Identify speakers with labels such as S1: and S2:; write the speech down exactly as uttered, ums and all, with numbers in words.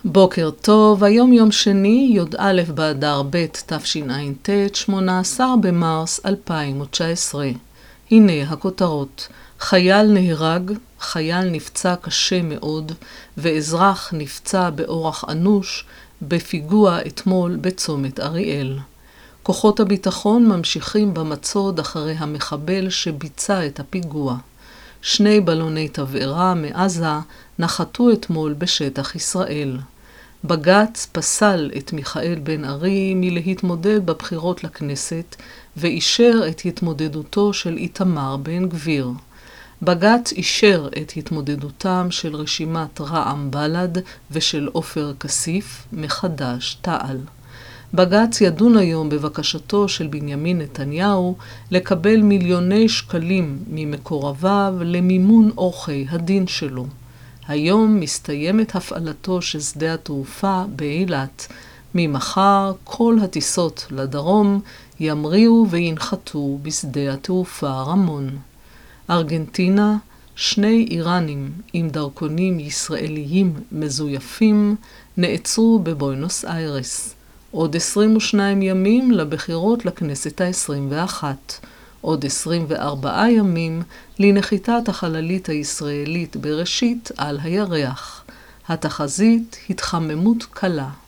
S1: בוקר טוב, היום יום שני, י"א באדר ב' תשע"ט, שמונה עשר במרס אלפיים ותשע עשרה. הנה הכותרות: חייל נהרג, חייל נפצע קשה מאוד, ואזרח נפצע באורח אנוש בפיגוע אתמול בצומת אריאל. כוחות הביטחון ממשיכים במצוד אחרי המחבל שביצע את הפיגוע. שני בלוני תבערה מעזה נחתו אתמול בשטח ישראל. בג"ץ פסל את מיכאל בן ארי מלהתמודד בבחירות לכנסת ואישר את התמודדותו של איתמר בן גביר. בג"ץ אישר את התמודדותם של רשימת רע"מ בל"ד ושל עופר כסיף מחד"ש תע"ל. בג"ץ ידון היום בבקשתו של בנימין נתניהו לקבל מיליוני שקלים ממקורביו למימון עורכי הדין שלו. היום מסתיימת הפעלתו של שדה התעופה באילת. ממחר כל הטיסות לדרום ימריאו וינחתו בשדה התעופה רמון. ארגנטינה, שני איראנים עם דרכונים ישראליים מזויפים נעצרו בבואנוס איירס. עוד עשרים ושניים ימים לבחירות לכנסת ה-עשרים ואחת. עוד עשרים וארבעה ימים לנחיתת החללית הישראלית בראשית על הירח. התחזית התחממות קלה.